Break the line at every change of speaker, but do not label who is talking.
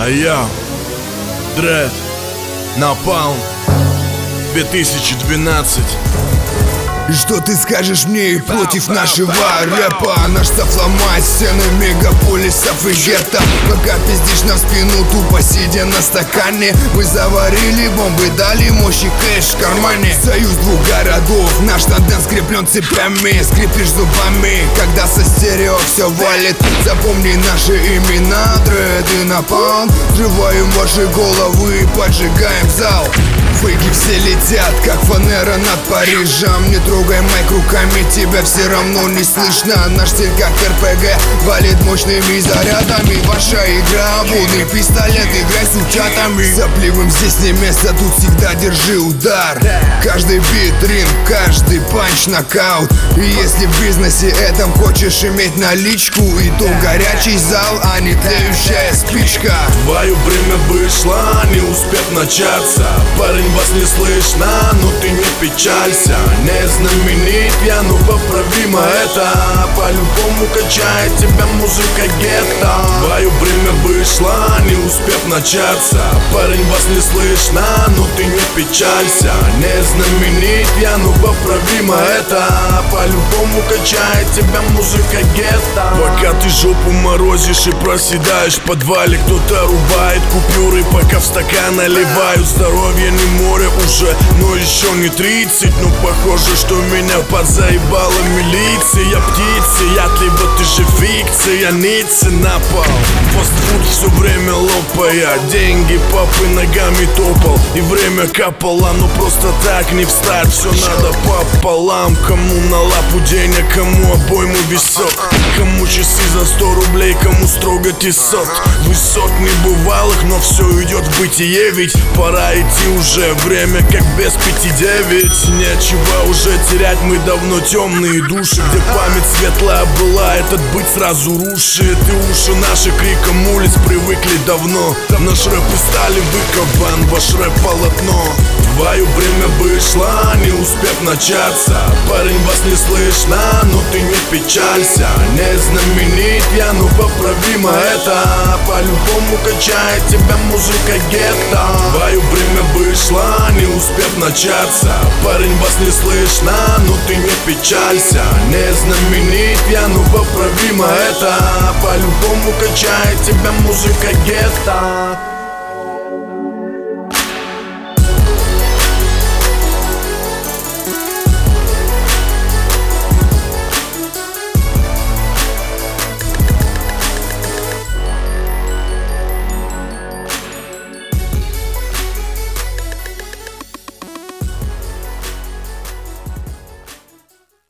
А я Дред, Напалм, 2012.
И что ты скажешь мне против нашего рэпа? Наш штаб ломает стены мегаполисов и гетто. Пока пиздишь на спину, тупо сидя на стакане. Мы заварили бомбы, дали мощи, кэш в кармане. Союз двух городов, наш тандем скреплен цепями. Скрипишь зубами, когда со стерео все валит. Запомни наши имена, Дред и Напалм. Взрываем ваши головы и поджигаем зал. Фейки все летят, как фанера над Парижем. Не трогай майк руками, тебя все равно не слышно. Наш стиль как РПГ, валит мощными зарядами. Ваша игра, водный пистолет, играй с утятами. Сопливым здесь не место, тут всегда держи удар. Каждый бит ринг, каждый панч нокаут. И если в бизнесе этом хочешь иметь наличку, и то горячий зал, а не тлеющая спичка.
Твое время вышло, не успев начаться. Парень, вас не слышно, но ты не печалься. Не знаменит я, но поправимо это. По-любому качает тебя музыка гетто. Твое время вышло, не успев начаться. Парень, вас не слышно, но ты не печалься. Не знаменит я, но поправимо это. По-любому качает тебя музыка гетто. Пока ты жопу морозишь и проседаешь в подвале, кто-то рубает купюры, пока в стакан наливают. Здоровье не море уже, но еще не 30. Но похоже, что меня подзаебала милиция. Птицы, яд, либо ты же фикция. Ницы напал, фастфуд все время лопая. Деньги папы ногами топал, и время капало, но просто так не встать. Все надо пополам, кому на лапу денег, кому обойму висок, кому часы за 100 рублей, кому строго тесот. Высот не бывалых, но все идет в бытие, ведь пора идти уже. Время как без 5-9. Нечего уже терять, мы давно темные души. Где память светлая была, этот быть сразу рушит. И уши наши криком улиц привыкли давно. Наш рэп и стали выкован, ваш рэп полотно. Твое время вышло, не успев начаться. Парень, вас не слышно, но ты не печалься. Не знаменит я, но поправимо это. По-любому качает тебя музыка гетто. Твое время вышло, не успев начаться. Парень, вас не слышно, но ты не печалься. Не знаменит я, но поправимо это. По-любому качает тебя музыка гетто.